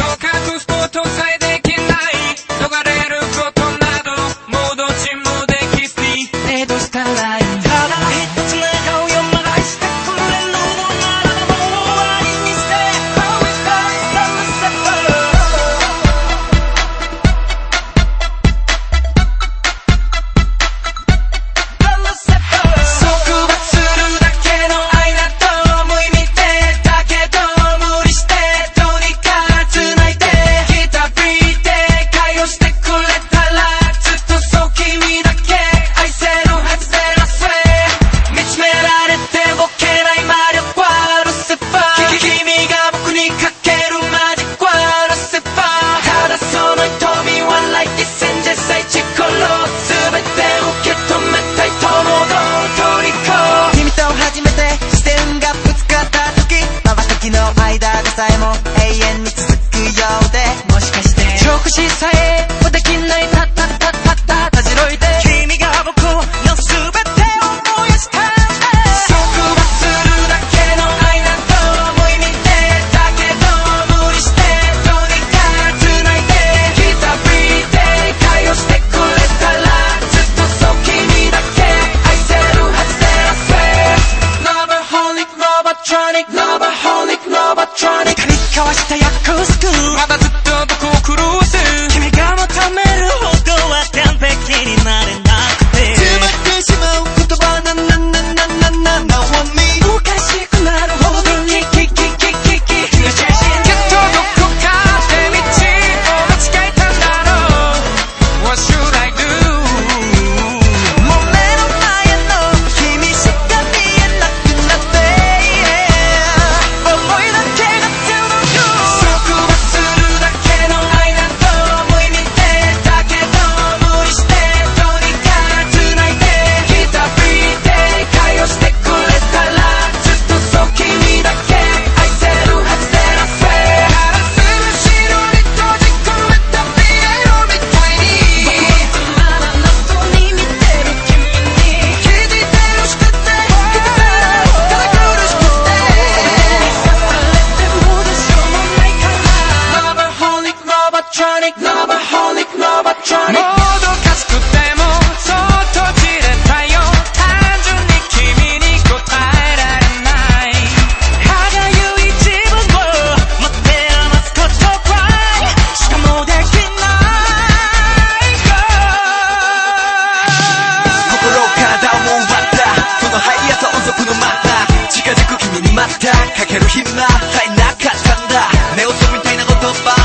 隠すことさえできない逃れることなどもうどっちもできずにどうしたらいいただ一つ願うよまだしてくれるのならばもう終わりにして Always die束縛するだけの愛など無意味でだけど無理してどうにか繋いできたビーで会話してくれたらずっとそう君だけ愛せるはずでなせ見つめられてボケない魔力はルシファー君が僕にかけるマジックはルシファーただその瞳は Like this and just say チコロ全て受け止めたいと思う君と初めて視線がぶつかった時瞬きの間でさえも永遠に続くようでもしかして直視さえもできないたじろいで君が僕の全てを燃やした束縛するだけの愛など無意味でだけど無理してどうにか繋いできたビーで会話してくれたらずっとそう君だけ愛せるはずでLovaholic, Lovatronic, Lovaholic, Lovatronic 何交わした約束まだずっと僕を狂わす君が求めるほどは完璧になれなくて詰まってしまう言葉な want me おかしくなるほどにきっとどこかで道を間違えたんだろう What should I do もう目の前の君しか見えなくなって思いだけが強い束縛するだけの愛など無意味でだけど無理してどうにか繋いできたビーで会話してくれたらずっとそう君だけ愛せるはずでなせガラス後ろに閉じ込めたピエロみたいに僕はいつまだ謎に見てる君に気づいてほしくてただ苦しくて刺されてもどうしようもないから Lovaholic, Lovatronic, Lovaholic, Lovatronic もどかしくてもそっと閉じれたよ単純に君に答えられない歯がゆい自分を持って余すことくらいしかもできない心体を割ったこの速さ音速のまた近づく君にまたかける暇さえなかったんだ目をそみたいな言葉